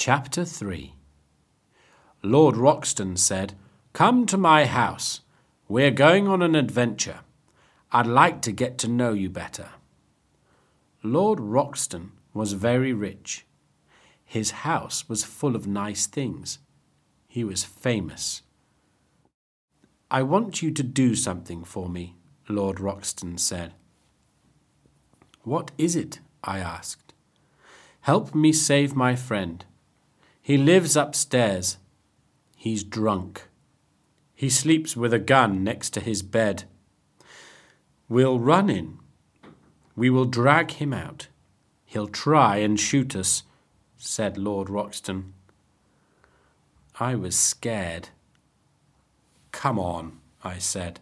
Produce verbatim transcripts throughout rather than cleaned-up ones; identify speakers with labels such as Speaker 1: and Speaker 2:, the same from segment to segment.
Speaker 1: Chapter three. Lord Roxton said, "Come to my house. We're going on an adventure. I'd like to get to know you better." Lord Roxton was very rich. His house was full of nice things. He was famous. "I want you to do something for me," Lord Roxton said. "What is it?" I asked. "Help me save my friend. He lives upstairs. He's drunk. He sleeps with a gun next to his bed. We'll run in. We will drag him out. He'll try and shoot us," said Lord Roxton. I was scared. "Come on," I said.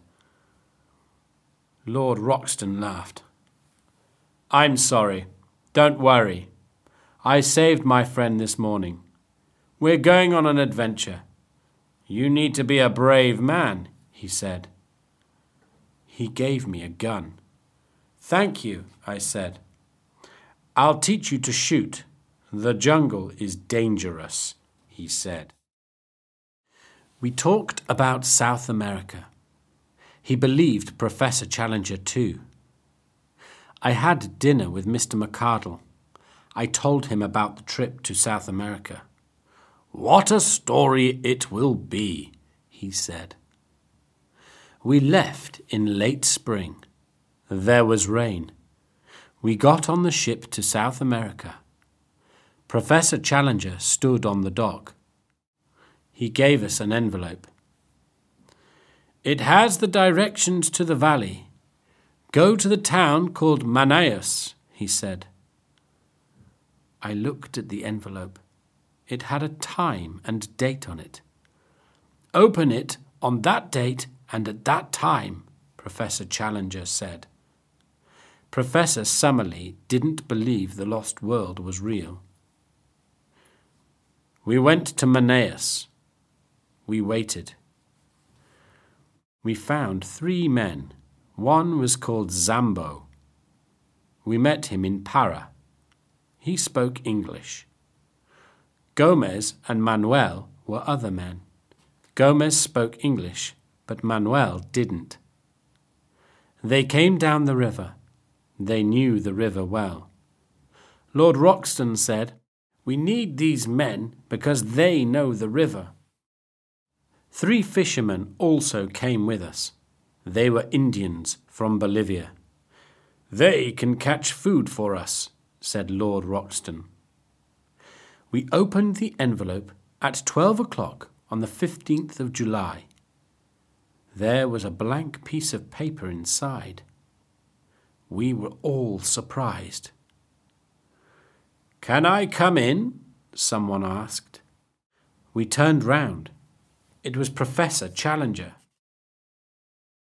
Speaker 1: Lord Roxton laughed. "I'm sorry. Don't worry. I saved my friend this morning. We're going on an adventure. You need to be a brave man," he said. He gave me a gun. "Thank you," I said. "I'll teach you to shoot. The jungle is dangerous," he said. We talked about South America. He believed Professor Challenger too. I had dinner with Mister McArdle. I told him about the trip to South America. "What a story it will be," he said. We left in late spring. There was rain. We got on the ship to South America. Professor Challenger stood on the dock. He gave us an envelope. "It has the directions to the valley. Go to the town called Manaus," he said. I looked at the envelope. It had a time and date on it. "Open it on that date and at that time," Professor Challenger said. Professor Summerlee didn't believe the lost world was real. We went to Manaus. We waited. We found three men. One was called Zambo. We met him in Para. He spoke English. Gomez and Manuel were other men. Gomez spoke English, but Manuel didn't. They came down the river. They knew the river well. Lord Roxton said, "We need these men because they know the river." Three fishermen also came with us. They were Indians from Bolivia. "They can catch food for us," said Lord Roxton. We opened the envelope at twelve o'clock on the fifteenth of July. There was a blank piece of paper inside. We were all surprised. "Can I come in?" someone asked. We turned round. It was Professor Challenger.